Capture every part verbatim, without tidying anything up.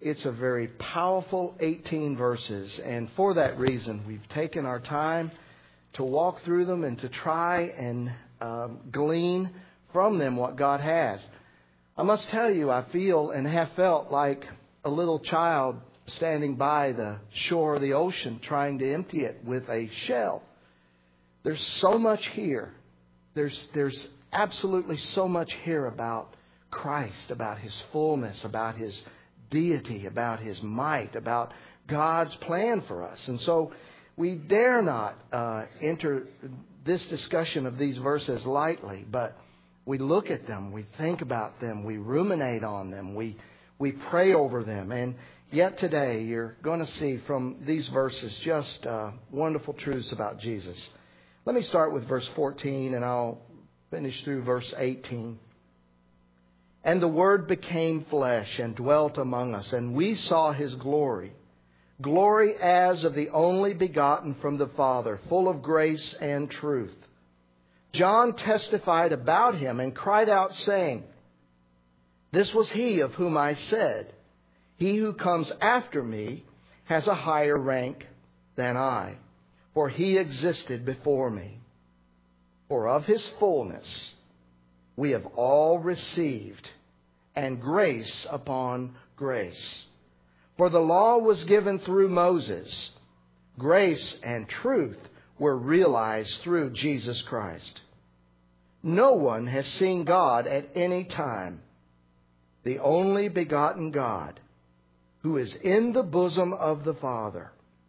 It's a very powerful eighteen verses. And for that reason, we've taken our time to walk through them and to try and um, glean from them what God has. I must tell you, I feel and have felt like a little child standing by the shore of the ocean trying to empty it with a shell. There's so much here. There's, there's absolutely so much here about Christ, about His fullness, about His deity, about His might, about God's plan for us. And so we dare not uh, enter this discussion of these verses lightly, but we look at them, we think about them, we ruminate on them, we we pray over them. And yet today you're going to see from these verses just uh, wonderful truths about Jesus. Let me start with verse fourteen and I'll finish through verse eighteen. And the Word became flesh and dwelt among us, and we saw His glory. Glory as of the only begotten from the Father, full of grace and truth. John testified about Him and cried out, saying, This was He of whom I said, He who comes after me has a higher rank than I, for He existed before me. For of His fullness we have all received, and grace upon grace. For the law was given through Moses. Grace and truth were realized through Jesus Christ. No one has seen God at any time. The only begotten God, who is in the bosom of the Father,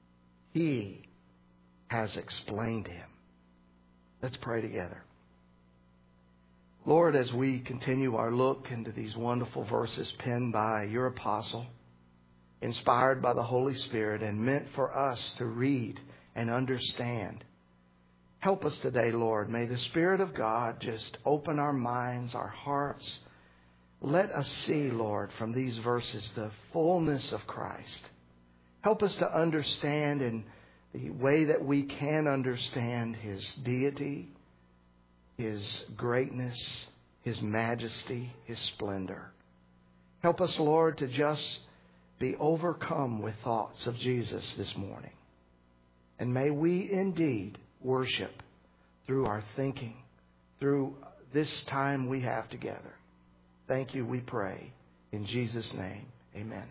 He has explained Him. Let's pray together. Lord, as we continue our look into these wonderful verses penned by Your apostle, inspired by the Holy Spirit and meant for us to read and understand. Help us today, Lord. May the Spirit of God just open our minds, our hearts. Let us see, Lord, from these verses the fullness of Christ. Help us to understand in the way that we can understand His deity, His greatness, His majesty, His splendor. Help us, Lord, to just be overcome with thoughts of Jesus this morning. And may we indeed worship through our thinking, through this time we have together. Thank You, we pray. In Jesus' name, amen.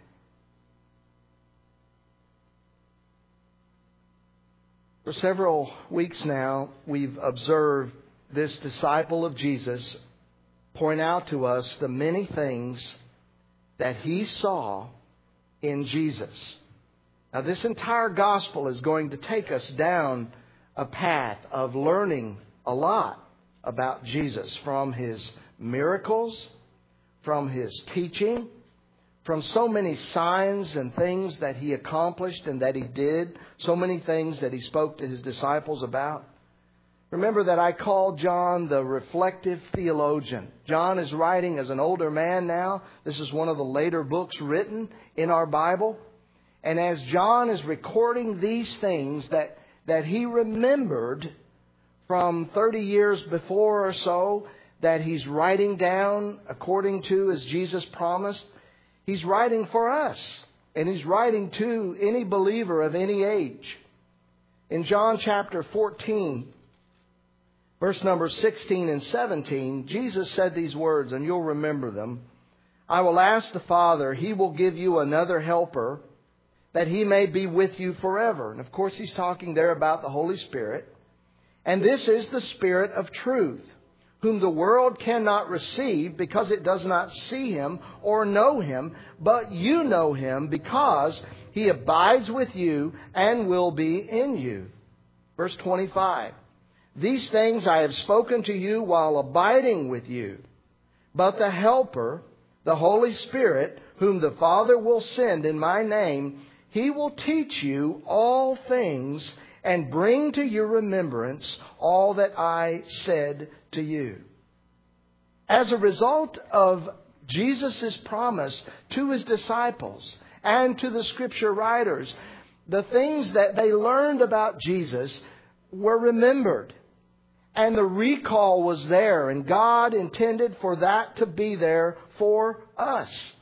For several weeks now, we've observed this disciple of Jesus point out to us the many things that he saw in Jesus. Now, this entire gospel is going to take us down a path of learning a lot about Jesus, from His miracles, from His teaching, from so many signs and things that He accomplished and that He did, so many things that He spoke to His disciples about. Remember that I called John the reflective theologian. John is writing as an older man now. This is one of the later books written in our Bible. And as John is recording these things that, that he remembered from thirty years before or so, that he's writing down according to as Jesus promised, he's writing for us. And he's writing to any believer of any age. In John chapter fourteen, verse number sixteen and seventeen, Jesus said these words, and you'll remember them. I will ask the Father, He will give you another helper, that He may be with you forever. And of course, He's talking there about the Holy Spirit. And this is the Spirit of truth, whom the world cannot receive because it does not see Him or know Him. But you know Him because He abides with you and will be in you. Verse twenty-five. These things I have spoken to you while abiding with you. But the Helper, the Holy Spirit, whom the Father will send in my name, He will teach you all things and bring to your remembrance all that I said to you. As a result of Jesus' promise to His disciples and to the Scripture writers, the things that they learned about Jesus were remembered. And the recall was there, and God intended for that to be there for us.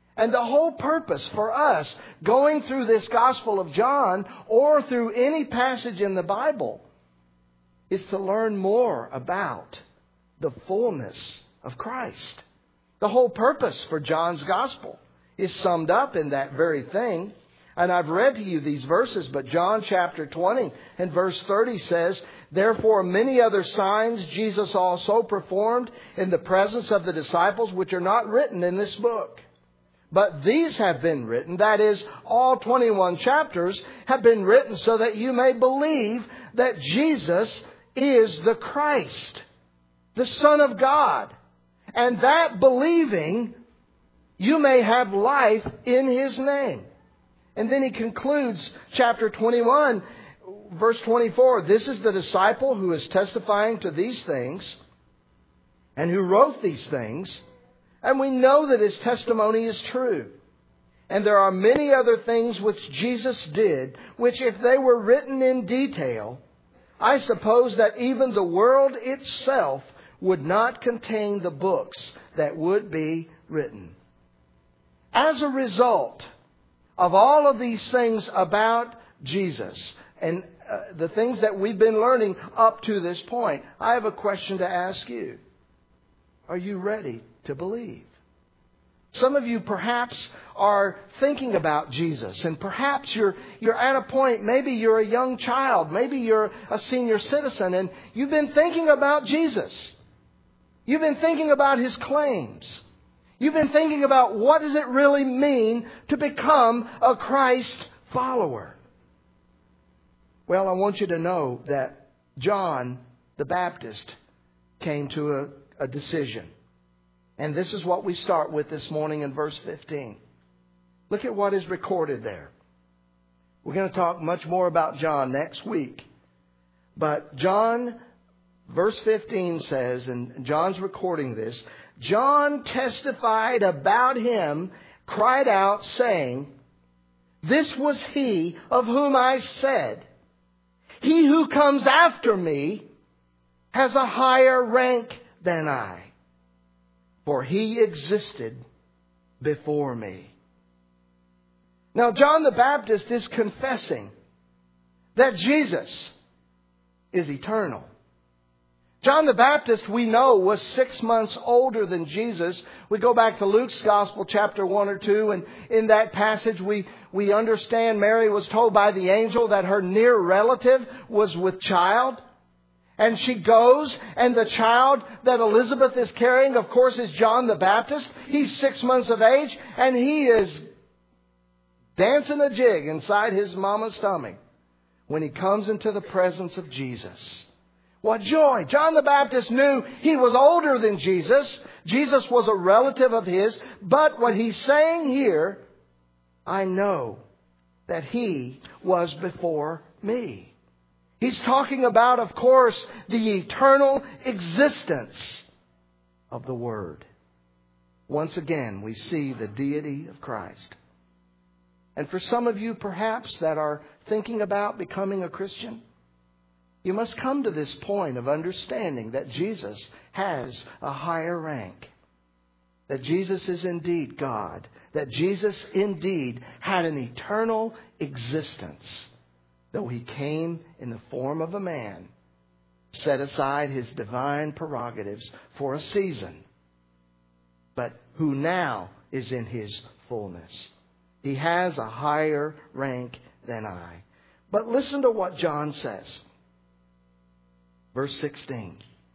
And the whole purpose for us going through this Gospel of John or through any passage in the Bible is to learn more about the fullness of Christ. The whole purpose for John's Gospel is summed up in that very thing. And I've read to you these verses, but John chapter twenty and verse thirty says, "Therefore many other signs Jesus also performed in the presence of the disciples, which are not written in this book. But these have been written," that is, all twenty-one chapters have been written so that you may believe that Jesus is the Christ, the Son of God. And that believing, you may have life in His name. And then he concludes chapter twenty-one, verse twenty-four. "This is the disciple who is testifying to these things and who wrote these things. And we know that his testimony is true. And there are many other things which Jesus did, which if they were written in detail, I suppose that even the world itself would not contain the books that would be written." As a result of all of these things about Jesus and uh, the things that we've been learning up to this point, I have a question to ask you. Are you ready to believe? Some of you perhaps are thinking about Jesus, and perhaps you're you're at a point, maybe you're a young child, maybe you're a senior citizen, and you've been thinking about Jesus. You've been thinking about His claims. You've been thinking about what does it really mean to become a Christ follower. Well, I want you to know that John the Baptist came to a, a decision. And this is what we start with this morning in verse fifteen. Look at what is recorded there. We're going to talk much more about John next week. But John, verse fifteen says, and John's recording this, "John testified about Him, cried out, saying, 'This was He of whom I said, He who comes after me has a higher rank than I. For He existed before me.'" Now, John the Baptist is confessing that Jesus is eternal. John the Baptist, we know, was six months older than Jesus. We go back to Luke's Gospel, chapter one or two, and in that passage we, we understand Mary was told by the angel that her near relative was with child. And she goes, and the child that Elizabeth is carrying, of course, is John the Baptist. He's six months of age, and he is dancing a jig inside his mama's stomach when he comes into the presence of Jesus. What joy! John the Baptist knew he was older than Jesus. Jesus was a relative of his. But what he's saying here, I know that He was before me. He's talking about, of course, the eternal existence of the Word. Once again, we see the deity of Christ. And for some of you, perhaps, that are thinking about becoming a Christian, you must come to this point of understanding that Jesus has a higher rank. That Jesus is indeed God. That Jesus indeed had an eternal existence. Though He came in the form of a man, set aside His divine prerogatives for a season, but who now is in His fullness. He has a higher rank than I. But listen to what John says. Verse sixteen.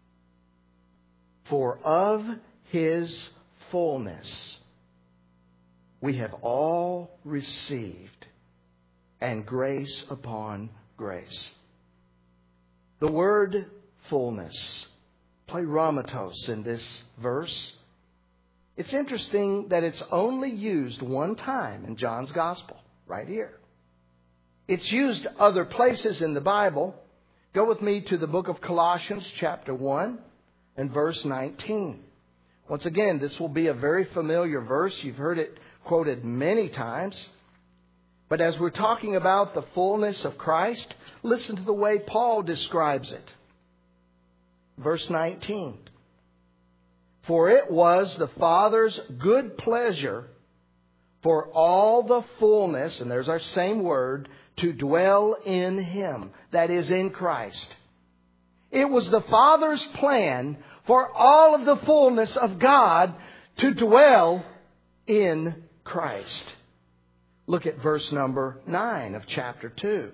"For of His fullness we have all received, and grace upon grace." The word fullness, pleuramatos, in this verse, it's interesting that it's only used one time in John's Gospel, right here. It's used other places in the Bible. Go with me to the book of Colossians, chapter one, and verse nineteen. Once again, this will be a very familiar verse. You've heard it quoted many times. But as we're talking about the fullness of Christ, listen to the way Paul describes it. Verse nineteen. "For it was the Father's good pleasure for all the fullness, and there's our same word, to dwell in Him, that is in Christ. It was the Father's plan for all of the fullness of God to dwell in Christ. Look at verse number nine of chapter two.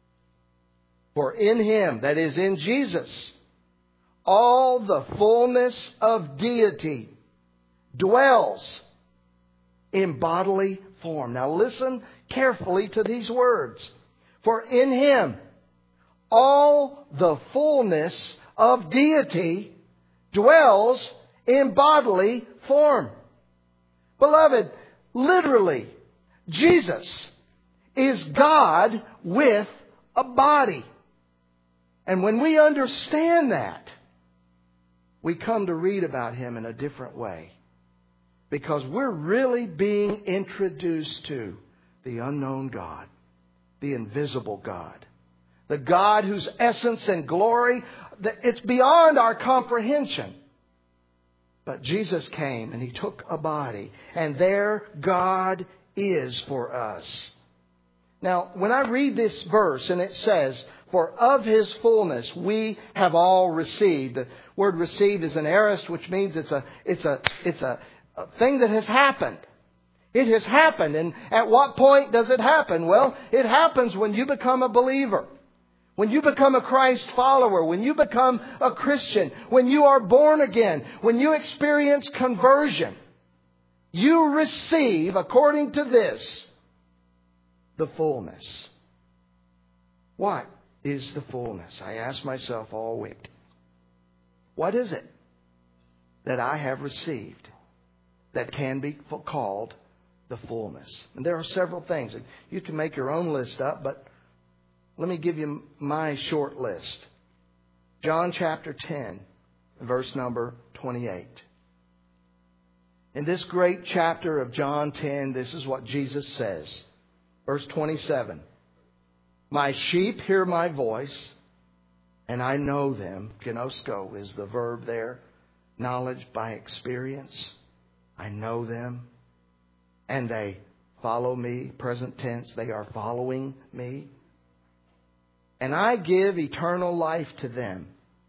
For in Him, that is in Jesus, all the fullness of deity dwells in bodily form. Now listen carefully to these words. For in Him, all the fullness of deity dwells in bodily form. Beloved, literally, Jesus is God with a body. And when we understand that, we come to read about Him in a different way. Because we're really being introduced to the unknown God, the invisible God, the God whose essence and glory, it's beyond our comprehension. But Jesus came and He took a body, and there God is for us. Now, when I read this verse and it says, for of His fullness we have all received. The word received is an aorist, which means it's a, it's a, it's a, a thing that has happened. It has happened. And at what point does it happen? Well, it happens when you become a believer. When you become a Christ follower. When you become a Christian. When you are born again. When you experience conversion. You receive, according to this, the fullness. What is the fullness? I ask myself all week. What is it that I have received that can be called the fullness? And there are several things. You can make your own list up, but let me give you my short list. John chapter ten, verse number twenty-eight. In this great chapter of John ten, this is what Jesus says. Verse twenty-seven. My sheep hear my voice, and I know them. Gnosko is the verb there. Knowledge by experience. I know them. And they follow me. Present tense, they are following me. And I give eternal life to them.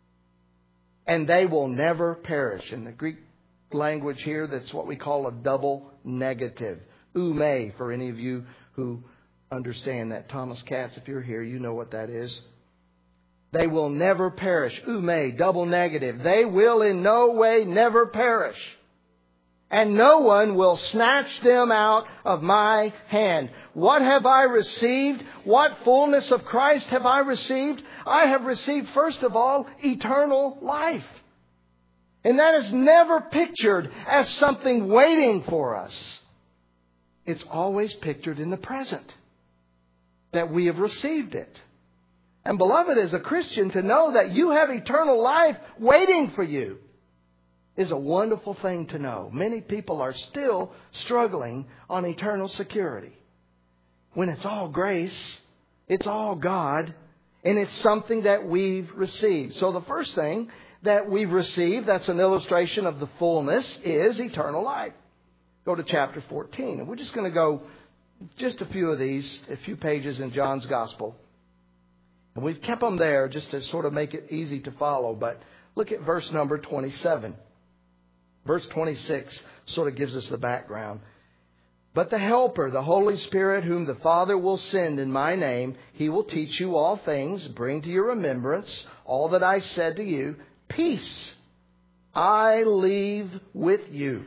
And they will never perish. In the Greek language here, that's what we call a double negative. Ume, for any of you who understand that. Thomas Katz, if you're here, you know what that is. They will never perish. Ume, double negative. They will in no way never perish. And no one will snatch them out of my hand. What have I received? What fullness of Christ have I received? I have received, first of all, eternal life. And that is never pictured as something waiting for us. It's always pictured in the present. That we have received it. And beloved, as a Christian, to know that you have eternal life waiting for you is a wonderful thing to know. Many people are still struggling on eternal security. When it's all grace, it's all God, and it's something that we've received. So the first thing that we've received, that's an illustration of the fullness, is eternal life. Go to chapter fourteen. And we're just going to go just a few of these, a few pages in John's Gospel. And we've kept them there just to sort of make it easy to follow. But look at verse number twenty-seven. Verse twenty-six sort of gives us the background. But the Helper, the Holy Spirit, whom the Father will send in my name, He will teach you all things, bring to your remembrance all that I said to you. Peace I leave with you.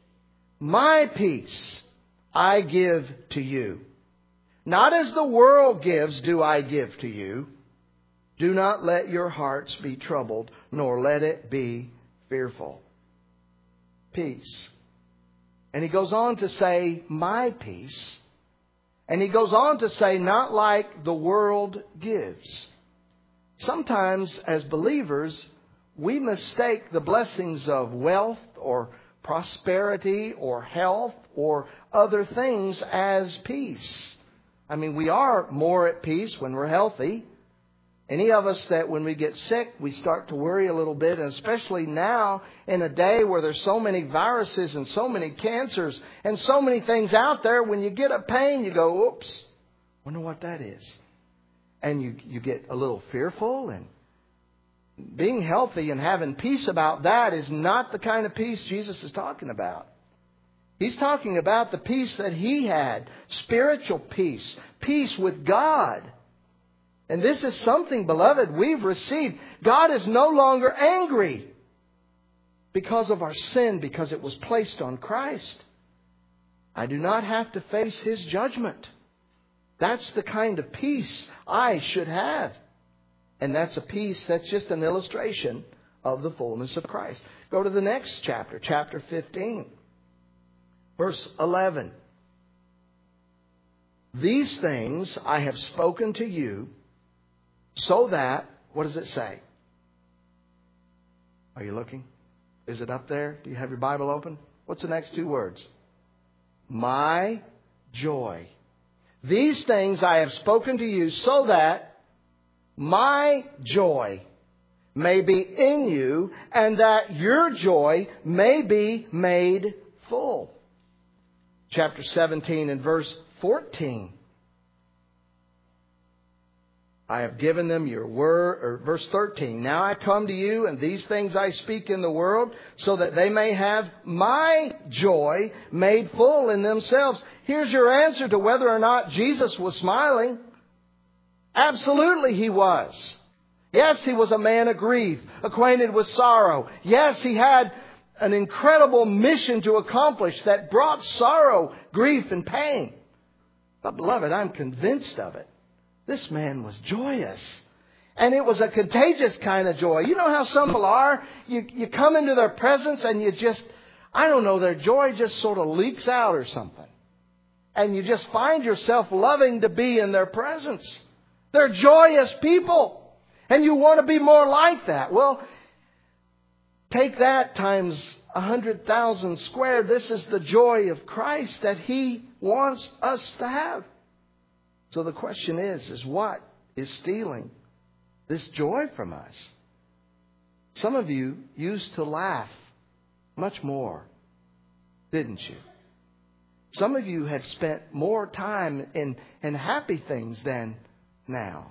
My peace I give to you. Not as the world gives do I give to you. Do not let your hearts be troubled, nor let it be fearful. Peace. And he goes on to say, my peace. And he goes on to say, not like the world gives. Sometimes as believers, we mistake the blessings of wealth or prosperity or health or other things as peace. I mean, we are more at peace when we're healthy. Any of us that when we get sick, we start to worry a little bit, and especially now in a day where there's so many viruses and so many cancers and so many things out there, when you get a pain, you go, oops, wonder what that is. And you, you get a little fearful, and being healthy and having peace about that is not the kind of peace Jesus is talking about. He's talking about the peace that He had, spiritual peace, peace with God. And this is something, beloved, we've received. God is no longer angry because of our sin, because it was placed on Christ. I do not have to face His judgment. That's the kind of peace I should have. And that's a peace that's just an illustration of the fullness of Christ. Go to the next chapter, chapter fifteen, verse eleven. These things I have spoken to you, so that, what does it say? Are you looking? Is it up there? Do you have your Bible open? What's the next two words? My joy. These things I have spoken to you so that my joy may be in you and that your joy may be made full. Chapter seventeen and verse fourteen. I have given them your word, or verse thirteen. Now I come to you, and these things I speak in the world, so that they may have my joy made full in themselves. Here's your answer to whether or not Jesus was smiling. Absolutely He was. Yes, He was a man of grief, acquainted with sorrow. Yes, He had an incredible mission to accomplish that brought sorrow, grief, and pain. But beloved, I'm convinced of it. This man was joyous. And it was a contagious kind of joy. You know how some people are? You, you come into their presence and you just, I don't know, their joy just sort of leaks out or something. And you just find yourself loving to be in their presence. They're joyous people. And you want to be more like that. Well, take that times a hundred thousand squared. This is the joy of Christ that He wants us to have. So the question is, is what is stealing this joy from us? Some of you used to laugh much more, didn't you? Some of you have spent more time in, in happy things than now.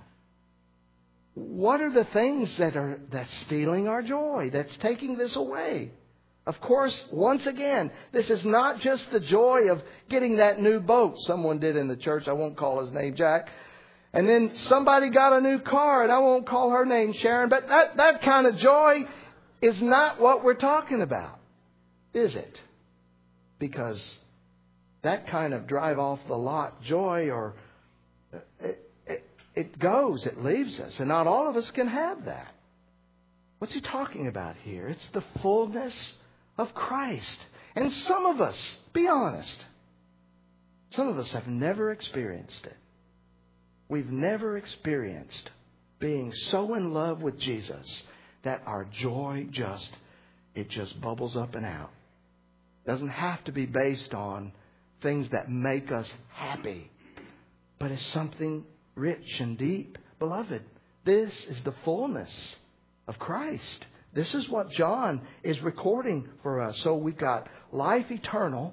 What are the things that are that's stealing our joy, that's taking this away? Of course, once again, this is not just the joy of getting that new boat someone did in the church. I won't call his name Jack. And then somebody got a new car, and I won't call her name Sharon. But that, that kind of joy is not what we're talking about, is it? Because that kind of drive off the lot joy, or it, it, it goes, it leaves us. And not all of us can have that. What's he talking about here? It's the fullness of Christ. And some of us, be honest, some of us have never experienced it. We've never experienced being so in love with Jesus that our joy just, it just bubbles up and out. It doesn't have to be based on things that make us happy, but it's something rich and deep. Beloved, this is the fullness of Christ. This is what John is recording for us. So we've got life eternal.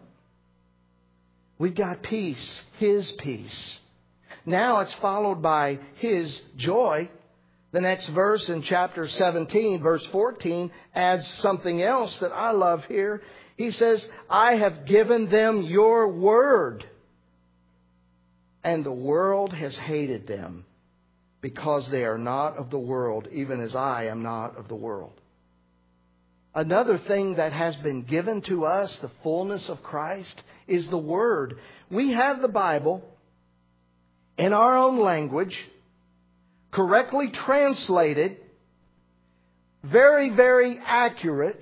We've got peace, His peace. Now it's followed by His joy. The next verse in chapter seventeen, verse fourteen, adds something else that I love here. He says, I have given them your word, and the world has hated them, because they are not of the world, even as I am not of the world. Another thing that has been given to us, the fullness of Christ, is the Word. We have the Bible in our own language, correctly translated, very, very accurate.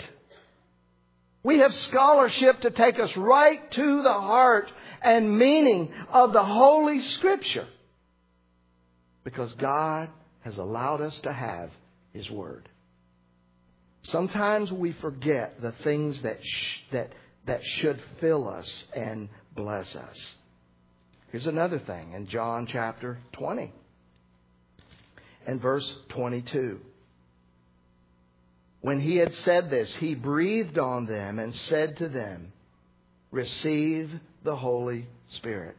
We have scholarship to take us right to the heart and meaning of the Holy Scripture, because God has allowed us to have His Word. Sometimes we forget the things that sh- that that should fill us and bless us. Here's another thing in John chapter twenty. and verse twenty-two. When he had said this, he breathed on them and said to them, "Receive the Holy Spirit."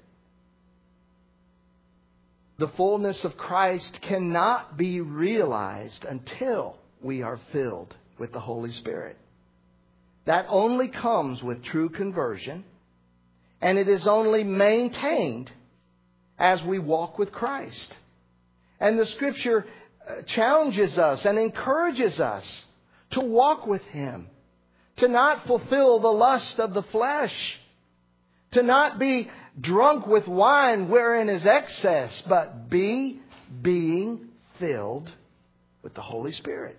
The fullness of Christ cannot be realized until we are filled with the Holy Spirit. That only comes with true conversion, and it is only maintained as we walk with Christ. And the Scripture challenges us and encourages us to walk with Him, to not fulfill the lust of the flesh, to not be drunk with wine wherein is excess, but be being filled with the Holy Spirit.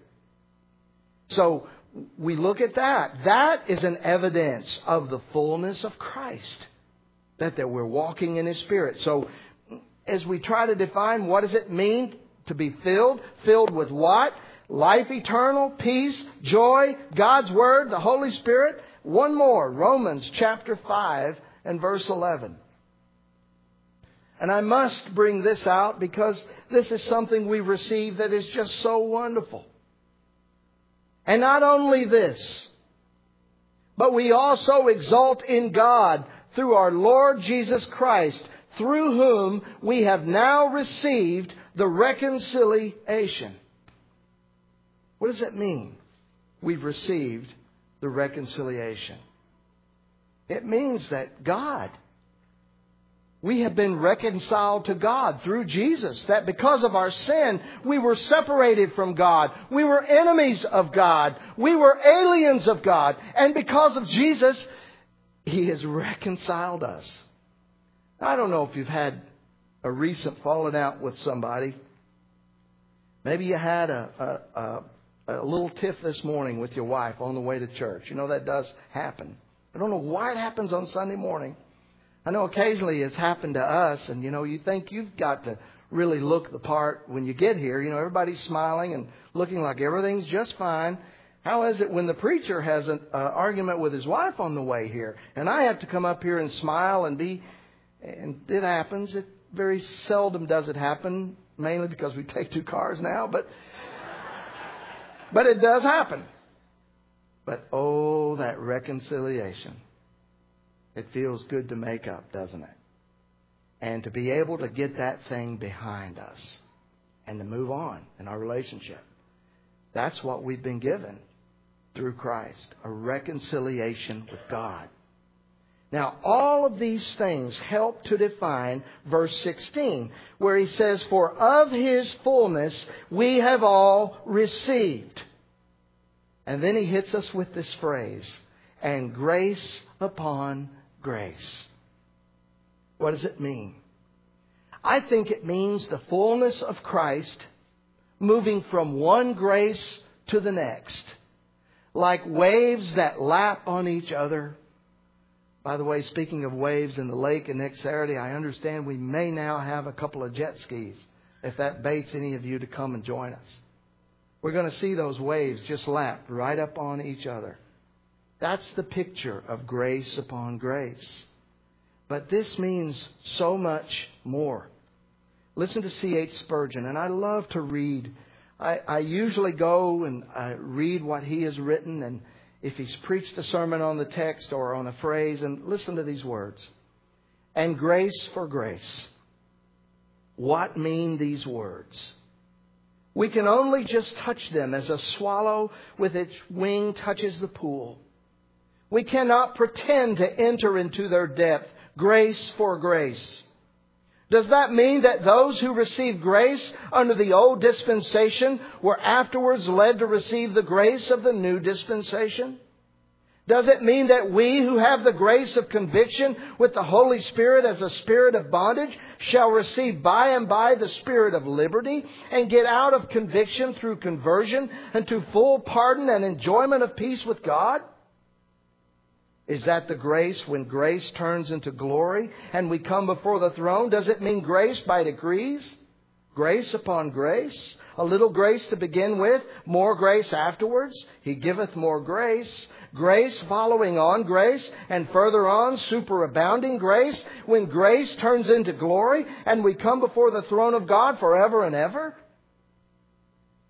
So we look at that. That is an evidence of the fullness of Christ, that, that we're walking in His Spirit. So as we try to define what does it mean to be filled, filled with what? Life eternal, peace, joy, God's Word, the Holy Spirit. One more, Romans chapter five and verse eleven. And I must bring this out because this is something we receive that is just so wonderful. And not only this, but we also exult in God through our Lord Jesus Christ, through whom we have now received the reconciliation. What does that mean? We've received the reconciliation. It means that God, we have been reconciled to God through Jesus. That because of our sin, we were separated from God. We were enemies of God. We were aliens of God. And because of Jesus, He has reconciled us. I don't know if you've had a recent falling out with somebody. Maybe you had a, a, a, a little tiff this morning with your wife on the way to church. You know, that does happen. I don't know why it happens on Sunday morning. I know occasionally it's happened to us, and, you know, you think you've got to really look the part when you get here. You know, everybody's smiling and looking like everything's just fine. How is it when the preacher has an uh, argument with his wife on the way here, and I have to come up here and smile and be, and it happens. It very seldom does it happen, mainly because we take two cars now, but, but it does happen. But oh, that reconciliation. It feels good to make up, doesn't it? And to be able to get that thing behind us and to move on in our relationship. That's what we've been given through Christ, a reconciliation with God. Now, all of these things help to define verse sixteen, where he says, "For of His fullness we have all received." And then he hits us with this phrase, "and grace upon grace." What does it mean? I think it means the fullness of Christ moving from one grace to the next, like waves that lap on each other. By the way, speaking of waves in the lake in next Saturday, I understand we may now have a couple of jet skis, if that baits any of you to come and join us. We're going to see those waves just lap right up on each other. That's the picture of grace upon grace. But this means so much more. Listen to C H Spurgeon, and I love to read. I, I usually go and I read what he has written, and if he's preached a sermon on the text or on a phrase, and listen to these words. "And grace for grace." What mean these words? We can only just touch them as a swallow with its wing touches the pool. We cannot pretend to enter into their depth. Grace for grace. Does that mean that those who received grace under the old dispensation were afterwards led to receive the grace of the new dispensation? Does it mean that we who have the grace of conviction with the Holy Spirit as a spirit of bondage shall receive by and by the spirit of liberty and get out of conviction through conversion into full pardon and enjoyment of peace with God? Is that the grace when grace turns into glory and we come before the throne? Does it mean grace by degrees? Grace upon grace? A little grace to begin with, more grace afterwards? He giveth more grace. Grace following on grace, and further on superabounding grace, when grace turns into glory and we come before the throne of God forever and ever?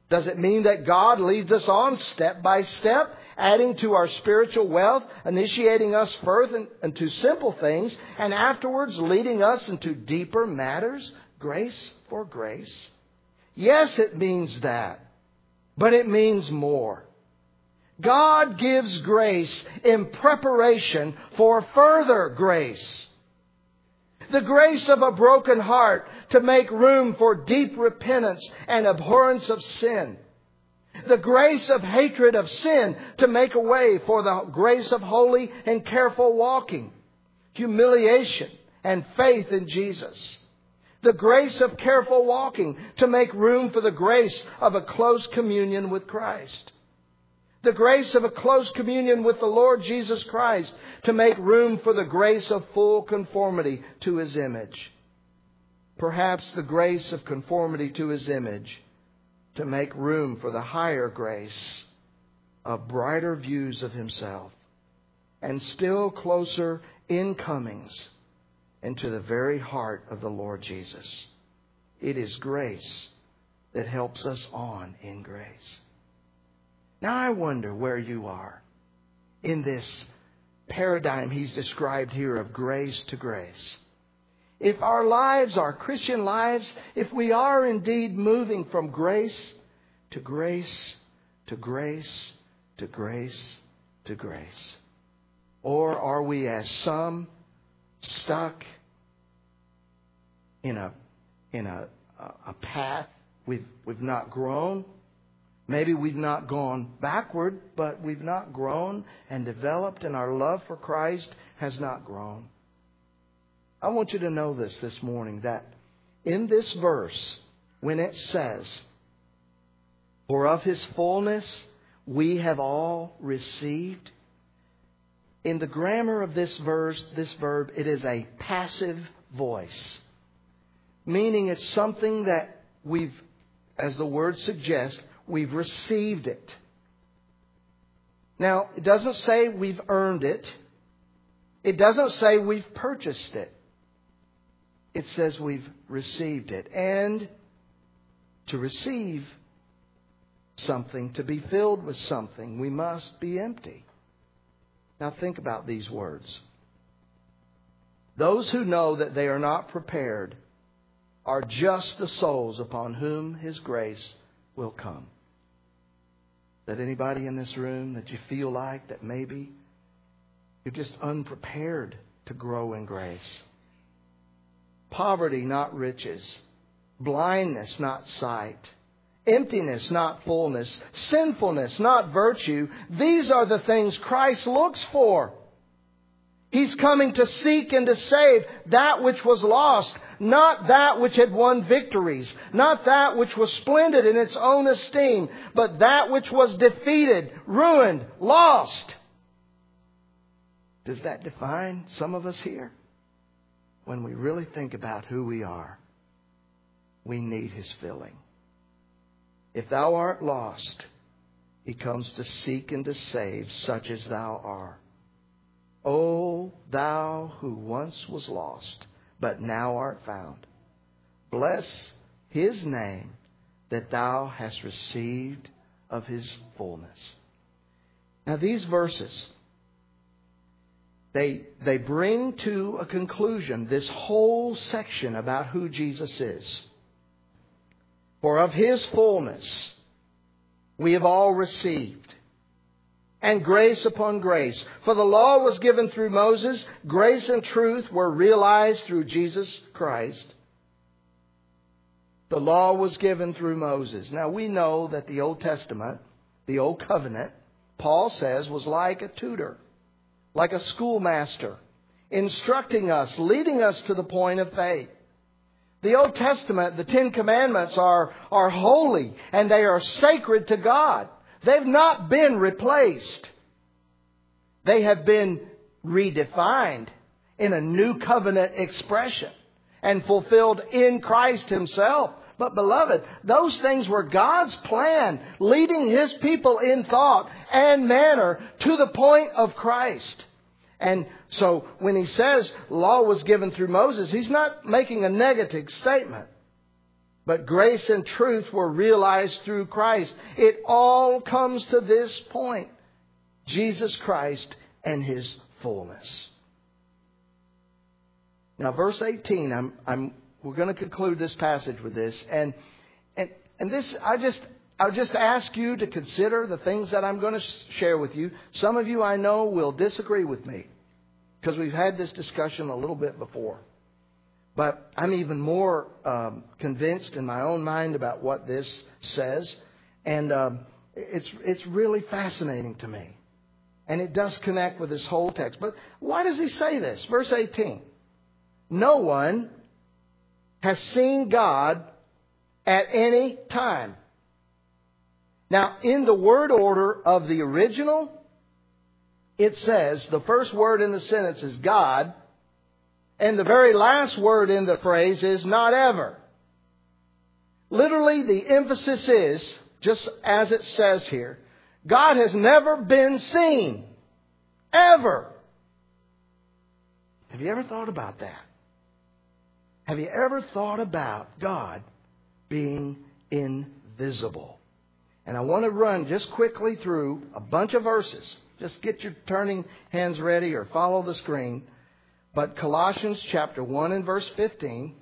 Does it mean that God leads us on step by step, adding to our spiritual wealth, initiating us further into simple things, and afterwards leading us into deeper matters, grace for grace? Yes, it means that. But it means more. God gives grace in preparation for further grace. The grace of a broken heart to make room for deep repentance and abhorrence of sin. The grace of hatred of sin to make a way for the grace of holy and careful walking. Humiliation and faith in Jesus. The grace of careful walking to make room for the grace of a close communion with Christ. The grace of a close communion with the Lord Jesus Christ to make room for the grace of full conformity to His image. Perhaps the grace of conformity to His image to make room for the higher grace of brighter views of Himself and still closer incomings into the very heart of the Lord Jesus. It is grace that helps us on in grace. Now I wonder where you are in this paradigm He's described here of grace to grace. If our lives, our Christian lives, if we are indeed moving from grace to grace to grace to grace to grace, or are we, as some, stuck in a in a a path we've we've not grown? Maybe we've not gone backward, but we've not grown and developed, and our love for Christ has not grown. I want you to know this this morning, that in this verse, when it says, "For of His fullness we have all received," in the grammar of this verse, this verb, it is a passive voice. Meaning it's something that we've, as the word suggests, we've received it. Now, it doesn't say we've earned it. It doesn't say we've purchased it. It says we've received it. And to receive something, to be filled with something, we must be empty. Now think about these words. Those who know that they are not prepared are just the souls upon whom His grace will come. Is that anybody in this room that you feel like that maybe you're just unprepared to grow in grace? Poverty, not riches. Blindness, not sight. Emptiness, not fullness. Sinfulness, not virtue. These are the things Christ looks for. He's coming to seek and to save that which was lost, not that which had won victories, not that which was splendid in its own esteem, but that which was defeated, ruined, lost. Does that define some of us here? When we really think about who we are, we need His filling. If thou art lost, He comes to seek and to save such as thou art. O thou who once was lost, but now art found. Bless His name that thou hast received of His fullness. Now these verses, they, they bring to a conclusion this whole section about who Jesus is. For of His fullness we have all received. And grace upon grace. For the law was given through Moses. Grace and truth were realized through Jesus Christ. The law was given through Moses. Now we know that the Old Testament, the Old Covenant, Paul says was like a tutor, like a schoolmaster, instructing us, leading us to the point of faith. The Old Testament, the Ten Commandments are, are holy and they are sacred to God. They've not been replaced. They have been redefined in a new covenant expression and fulfilled in Christ Himself. But beloved, those things were God's plan, leading His people in thought and manner to the point of Christ. And so when He says law was given through Moses, He's not making a negative statement. But grace and truth were realized through Christ. It all comes to this point. Jesus Christ and His fullness. Now, verse eighteen, I'm, I'm, we're going to conclude this passage with this. And, and, and this, I just, I'll just ask you to consider the things that I'm going to share with you. Some of you I know will disagree with me because we've had this discussion a little bit before. But I'm even more um, convinced in my own mind about what this says. And um, it's, it's really fascinating to me. And it does connect with this whole text. But why does he say this? Verse eighteen. No one has seen God at any time. Now, in the word order of the original, it says the first word in the sentence is God. And the very last word in the phrase is not ever. Literally, the emphasis is, just as it says here, God has never been seen. Ever. Have you ever thought about that? Have you ever thought about God being invisible? And I want to run just quickly through a bunch of verses. Just get your turning hands ready or follow the screen. But Colossians chapter one and verse fifteen.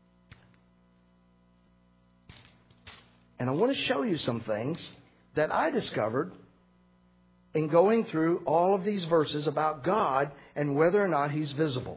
And I want to show you some things that I discovered in going through all of these verses about God and whether or not He's visible.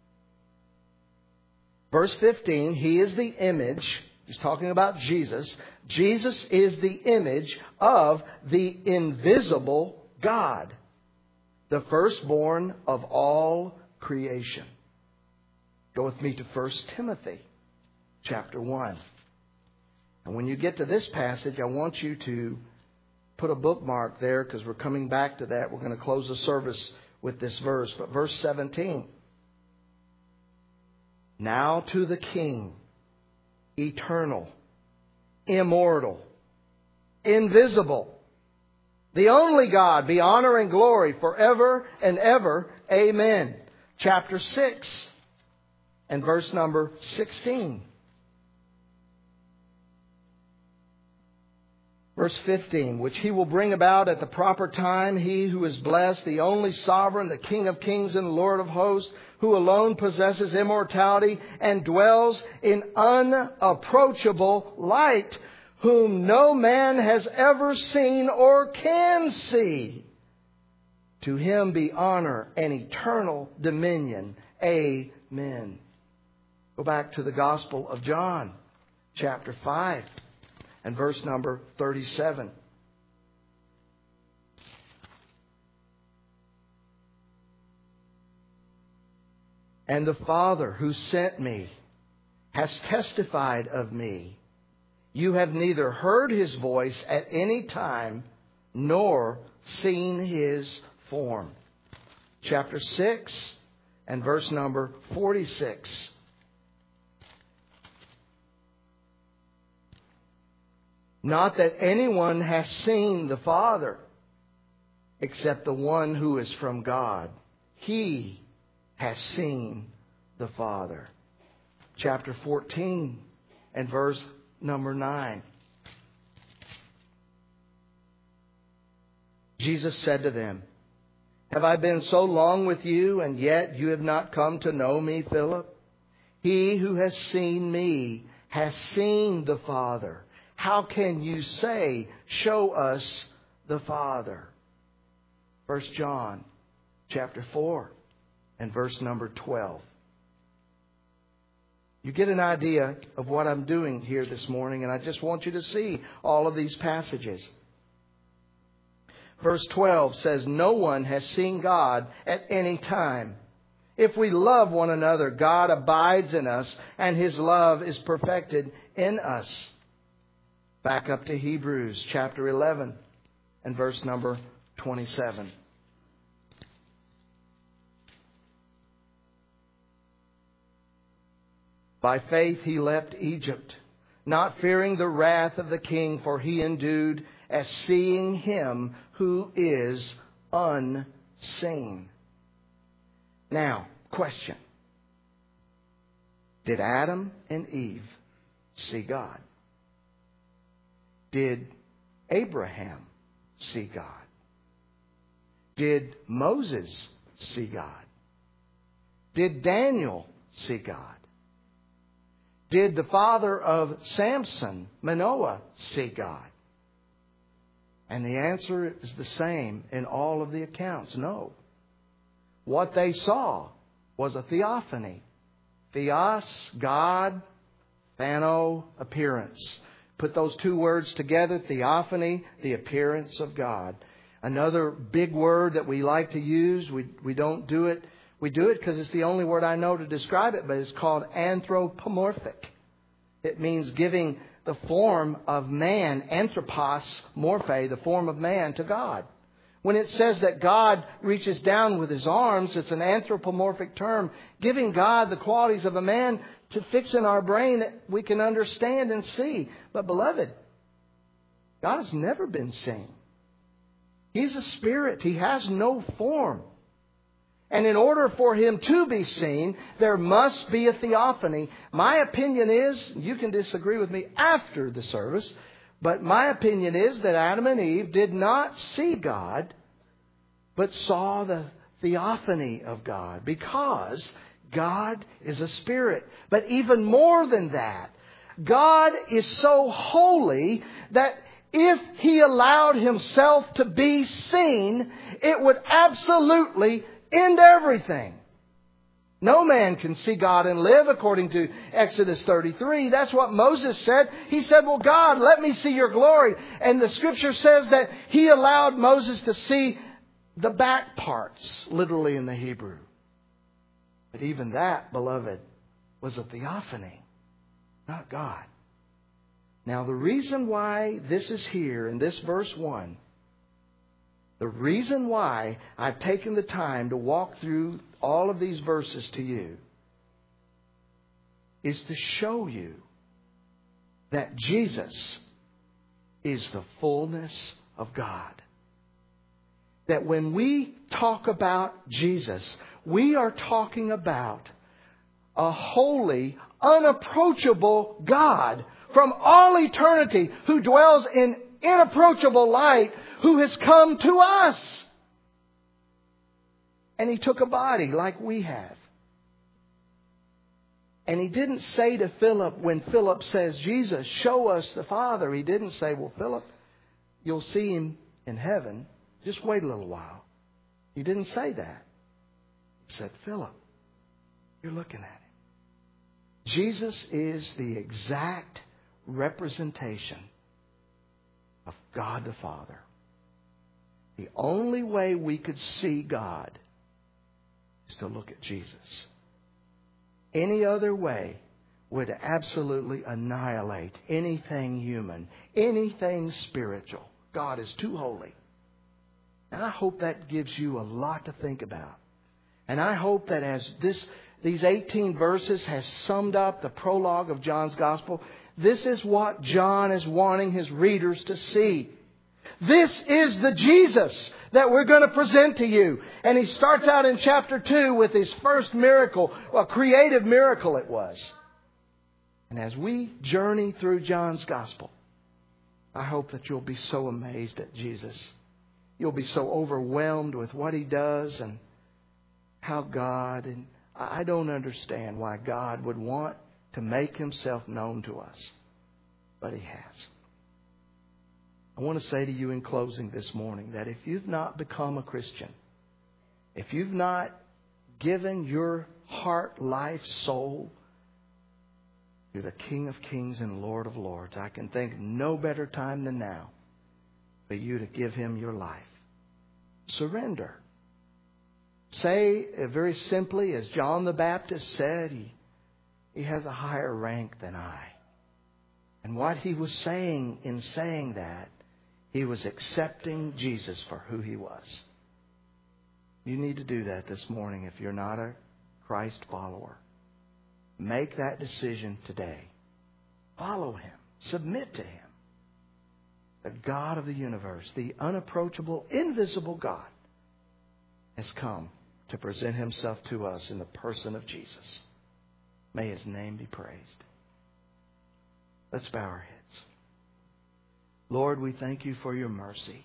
Verse fifteen, He is the image. He's talking about Jesus. Jesus is the image of the invisible God, the firstborn of all creation. Go with me to First Timothy chapter one. And when you get to this passage, I want you to put a bookmark there because we're coming back to that. We're going to close the service with this verse. But verse seventeen. Now to the King, eternal, immortal, invisible, the only God, be honor and glory forever and ever. Amen. Chapter six and verse number sixteen. Verse fifteen, which He will bring about at the proper time, He who is blessed, the only sovereign, the King of kings and Lord of hosts, who alone possesses immortality and dwells in unapproachable light, whom no man has ever seen or can see. To Him be honor and eternal dominion. Amen. Go back to the Gospel of John, chapter five. And verse number thirty-seven. And the Father who sent me has testified of me. You have neither heard His voice at any time, nor seen His form. Chapter six and verse number forty-six. Not that anyone has seen the Father, except the one who is from God. He has seen the Father. Chapter fourteen and verse number nine. Jesus said to them, Have I been so long with you, and yet you have not come to know me, Philip? He who has seen me has seen the Father. How can you say, show us the Father? First John chapter four and verse number twelve. You get an idea of what I'm doing here this morning, and I just want you to see all of these passages. Verse twelve says, No one has seen God at any time. If we love one another, God abides in us, and His love is perfected in us. Back up to Hebrews chapter eleven and verse number twenty-seven. By faith he left Egypt, not fearing the wrath of the king, for he endued as seeing Him who is unseen. Now, question. Did Adam and Eve see God? Did Abraham see God? Did Moses see God? Did Daniel see God? Did the father of Samson, Manoah, see God? And the answer is the same in all of the accounts. No. What they saw was a theophany. Theos, God, Thano, appearance. Put those two words together, theophany, the appearance of God. Another big word that we like to use, we, we don't do it. We do it because it's the only word I know to describe it, but it's called anthropomorphic. It means giving the form of man, anthropos morphe, the form of man, to God. When it says that God reaches down with His arms, it's an anthropomorphic term, giving God the qualities of a man to fix in our brain that we can understand and see. But beloved, God has never been seen. He's a spirit. He has no form. And in order for Him to be seen, there must be a theophany. My opinion is, you can disagree with me after the service, but my opinion is that Adam and Eve did not see God, but saw the theophany of God, because God is a spirit. But even more than that, God is so holy that if He allowed Himself to be seen, it would absolutely end everything. No man can see God and live, according to Exodus thirty-three. That's what Moses said. He said, well, God, let me see your glory. And the Scripture says that He allowed Moses to see the back parts, literally in the Hebrew. But even that, beloved, was a theophany, not God. Now, the reason why this is here in this verse one, the reason why I've taken the time to walk through all of these verses to you is to show you that Jesus is the fullness of God. That when we talk about Jesus, we are talking about a holy, unapproachable God from all eternity who dwells in inapproachable light, who has come to us. And He took a body like we have. And He didn't say to Philip, when Philip says, Jesus, show us the Father, He didn't say, well, Philip, you'll see Him in heaven. Just wait a little while. He didn't say that. He said, Philip, you're looking at Him. Jesus is the exact representation of God the Father. The only way we could see God is to look at Jesus. Any other way would absolutely annihilate anything human, anything spiritual. God is too holy. And I hope that gives you a lot to think about. And I hope that as this these eighteen verses have summed up the prologue of John's Gospel, this is what John is wanting his readers to see. This is the Jesus that we're going to present to you. And he starts out in chapter two with his first miracle, a creative miracle it was. And as we journey through John's Gospel, I hope that you'll be so amazed at Jesus. You'll be so overwhelmed with what He does and how God, and I don't understand why God would want to make Himself known to us, but He has. I want to say to you in closing this morning that if you've not become a Christian, if you've not given your heart, life, soul to the King of Kings and Lord of Lords, I can think of no better time than now for you to give Him your life. Surrender. Say very simply, as John the Baptist said, he, he has a higher rank than I. And what he was saying in saying that, he was accepting Jesus for who He was. You need to do that this morning if you're not a Christ follower. Make that decision today. Follow Him. Submit to Him. The God of the universe, the unapproachable, invisible God, has come to present Himself to us in the person of Jesus. May His name be praised. Let's bow our heads. Lord, we thank you for your mercy.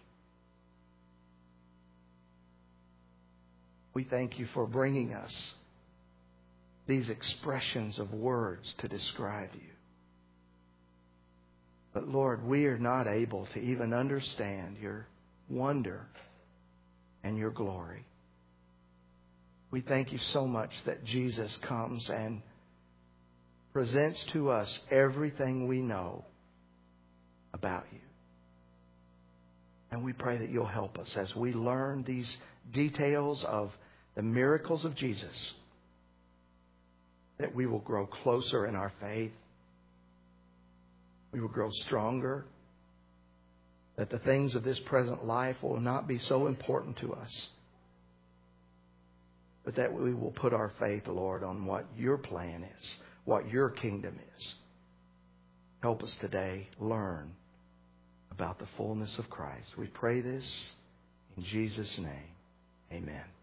We thank you for bringing us these expressions of words to describe you. But Lord, we are not able to even understand your wonder and your glory. We thank you so much that Jesus comes and presents to us everything we know about you. And we pray that you'll help us as we learn these details of the miracles of Jesus, that we will grow closer in our faith. We will grow stronger. That the things of this present life will not be so important to us. But that we will put our faith, Lord, on what your plan is, what your kingdom is. Help us today learn about the fullness of Christ. We pray this in Jesus' name. Amen.